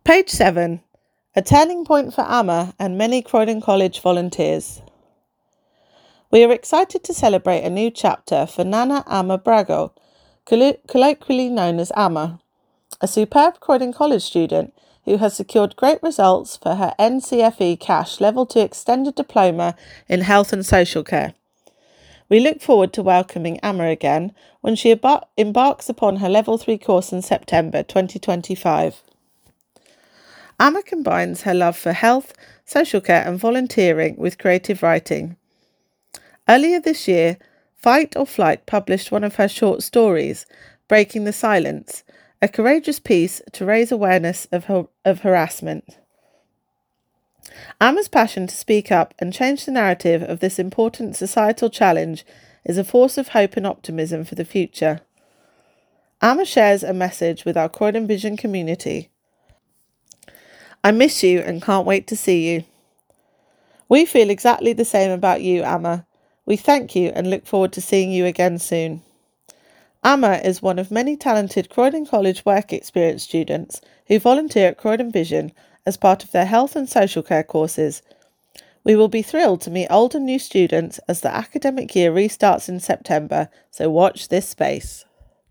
Page 7. A turning point for Amma and many Croydon College volunteers. We are excited to celebrate a new chapter for Nana Amma Brago, colloquially known as Amma, a superb Croydon College student who has secured great results for her NCFE Cash Level 2 Extended Diploma in Health and Social Care. We look forward to welcoming Amma again when she embarks upon her Level 3 course in September 2025. Amma combines her love for health, social care and volunteering with creative writing. Earlier this year, Fight or Flight published one of her short stories, Breaking the Silence, a courageous piece to raise awareness of harassment. Amma's passion to speak up and change the narrative of this important societal challenge is a force of hope and optimism for the future. Amma shares a message with our Croydon Vision community. I miss you and can't wait to see you. We feel exactly the same about you, Amma. We thank you and look forward to seeing you again soon. Amma is one of many talented Croydon College work experience students who volunteer at Croydon Vision as part of their health and social care courses. We will be thrilled to meet old and new students as the academic year restarts in September, so watch this space.